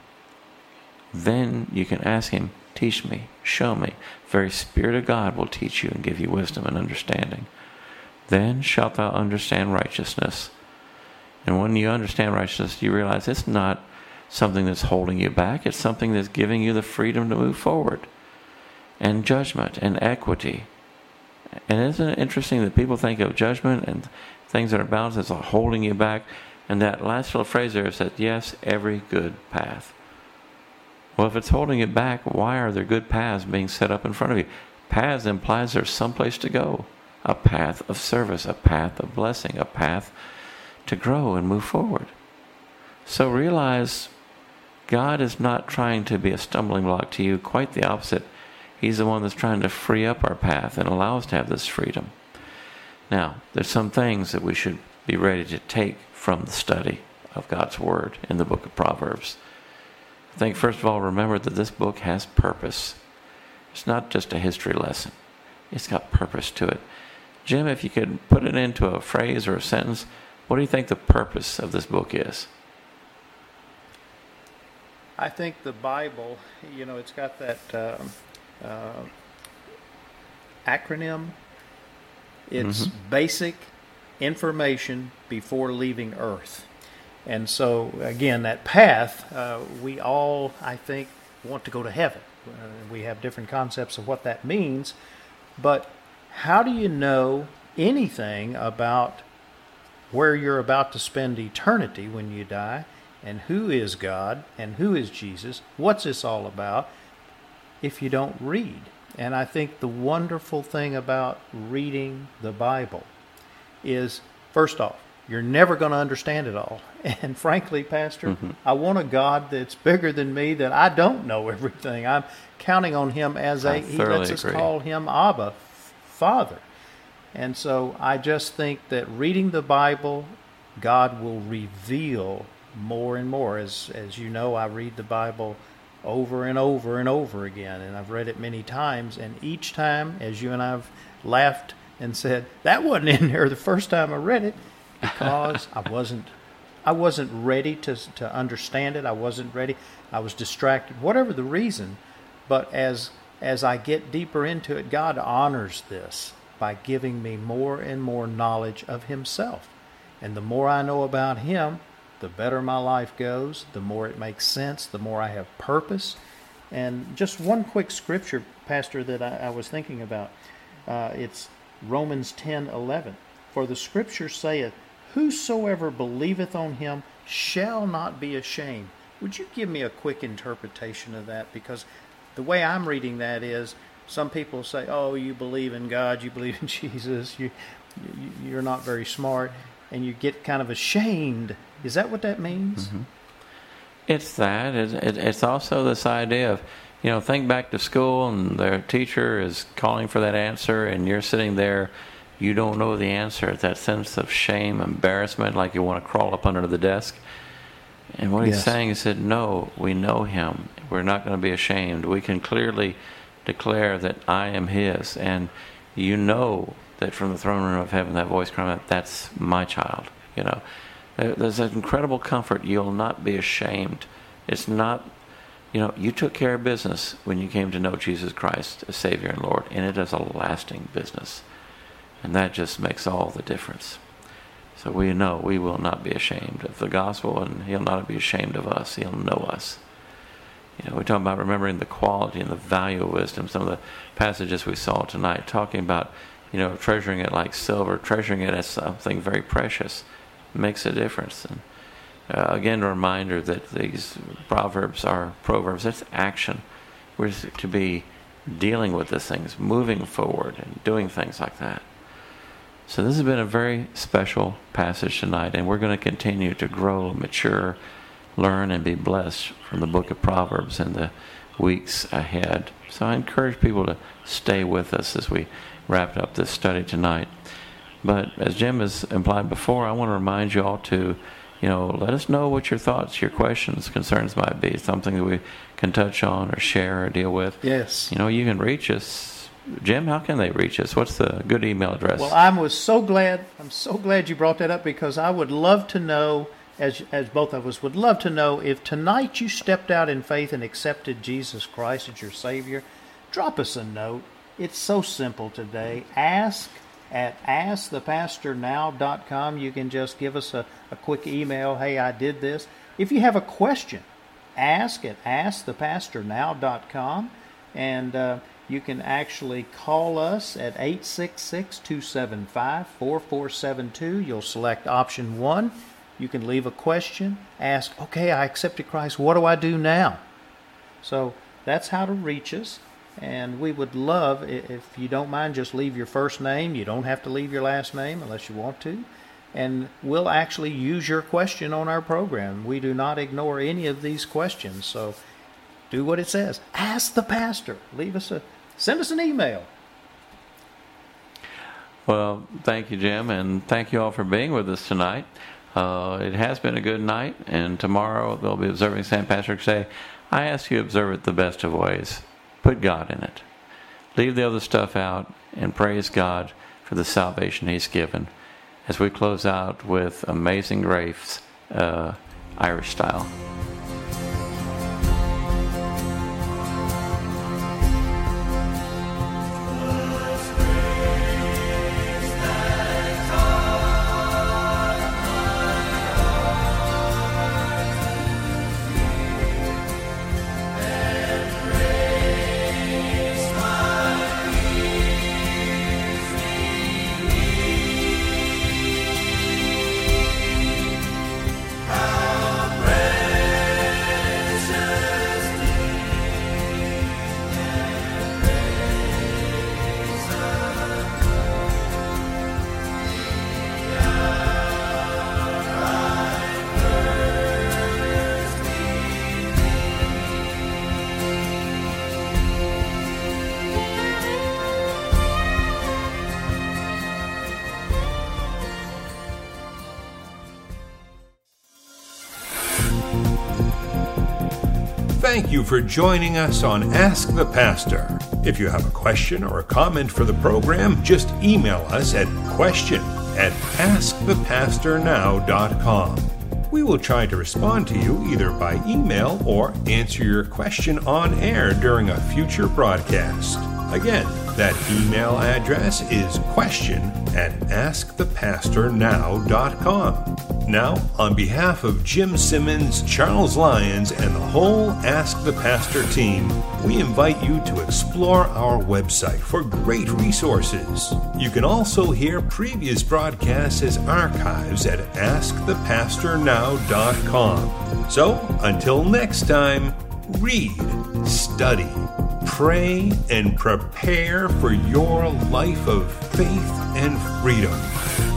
then you can ask him, teach me, show me. The very Spirit of God will teach you and give you wisdom and understanding. Then shalt thou understand righteousness. And when you understand righteousness, you realize it's not something that's holding you back. It's something that's giving you the freedom to move forward. And judgment and equity. And isn't it interesting that people think of judgment and things that are balanced as holding you back? And that last little phrase there says, yes, every good path. Well, if it's holding you back, why are there good paths being set up in front of you? Paths implies there's someplace to go. A path of service, a path of blessing, a path to grow and move forward. So realize God is not trying to be a stumbling block to you. Quite the opposite. He's the one that's trying to free up our path and allow us to have this freedom. Now, there's some things that we should be ready to take from the study of God's Word in the book of Proverbs. I think, first of all, remember that this book has purpose. It's not just a history lesson. It's got purpose to it. Jim, if you could put it into a phrase or a sentence, what do you think the purpose of this book is? I think the Bible, it's got that acronym. It's basic information before leaving Earth. And so, again, that path, we all, I think, want to go to heaven. We have different concepts of what that means. But how do you know anything about where you're about to spend eternity when you die? And who is God? And who is Jesus? What's this all about if you don't read? And I think the wonderful thing about reading the Bible is, first off, you're never going to understand it all. And frankly, Pastor, I want a God that's bigger than me, that I don't know everything. I'm counting on him as he lets us call him Abba, Father. And so I just think that reading the Bible, God will reveal more and more. As you know, I read the Bible over and over and over again, and I've read it many times, and each time, as you and I have laughed and said, that wasn't in there the first time I read it, because I wasn't ready to understand it. I wasn't ready. I was distracted, whatever the reason. But as I get deeper into it, God honors this by giving me more and more knowledge of himself. And the more I know about him, the better my life goes, the more it makes sense, the more I have purpose. And just one quick scripture, Pastor, that I was thinking about. It's Romans 10:11. For the scripture saith, whosoever believeth on him shall not be ashamed. Would you give me a quick interpretation of that? Because the way I'm reading that is, some people say, oh, you believe in God, you believe in Jesus, you're not very smart, and you get kind of ashamed. Is that what that means? Mm-hmm. It's that. It's also this idea of, think back to school and their teacher is calling for that answer and you're sitting there, you don't know the answer. That sense of shame, embarrassment, like you want to crawl up under the desk. And what he's saying is that, no, we know him. We're not going to be ashamed. We can clearly declare that I am his. And you know that from the throne room of heaven, that voice crying out, that's my child. There's an incredible comfort. You'll not be ashamed. It's not, you took care of business when you came to know Jesus Christ as Savior and Lord, and it is a lasting business. And that just makes all the difference. So we know we will not be ashamed of the gospel, and he'll not be ashamed of us. He'll know us. We're talking about remembering the quality and the value of wisdom. Some of the passages we saw tonight talking about, treasuring it like silver, treasuring it as something very precious makes a difference. And again, a reminder that these proverbs are proverbs. It's action. We're to be dealing with these things, moving forward and doing things like that. So this has been a very special passage tonight, and we're going to continue to grow, mature, learn, and be blessed from the book of Proverbs in the weeks ahead. So I encourage people to stay with us as we wrap up this study tonight. But as Jim has implied before, I want to remind you all to, let us know what your thoughts, your questions, concerns might be. Something that we can touch on or share or deal with. Yes. You can reach us. Jim, how can they reach us? What's the good email address? Well, I'm so glad you brought that up, because I would love to know, as both of us would love to know, if tonight you stepped out in faith and accepted Jesus Christ as your Savior. Drop us a note. It's so simple today. Ask at askthepastornow.com. You can just give us a quick email. Hey, I did this. If you have a question, ask at askthepastornow.com. And you can actually call us at 866-275-4472. You'll select option 1. You can leave a question. Ask, okay, I accepted Christ. What do I do now? So that's how to reach us. And we would love, if you don't mind, just leave your first name. You don't have to leave your last name unless you want to. And we'll actually use your question on our program. We do not ignore any of these questions. So do what it says. Ask the pastor. Send us an email. Well, thank you, Jim, and thank you all for being with us tonight. It has been a good night, and tomorrow they'll be observing St. Patrick's Day. I ask you to observe it the best of ways. Put God in it. Leave the other stuff out and praise God for the salvation He's given. As we close out with Amazing Grace, Irish style. Thank you for joining us on Ask the Pastor. If you have a question or a comment for the program, just email us at question@askthepastornow.com. We will try to respond to you either by email or answer your question on air during a future broadcast. Again, That email address is question@askthepastornow.com. Now, on behalf of Jim Simmons, Charles Lyons, and the whole Ask the Pastor team, we invite you to explore our website for great resources. You can also hear previous broadcasts as archives at AskThePastorNow.com. So, until next time, read, study, pray, and prepare for your life of faith and freedom.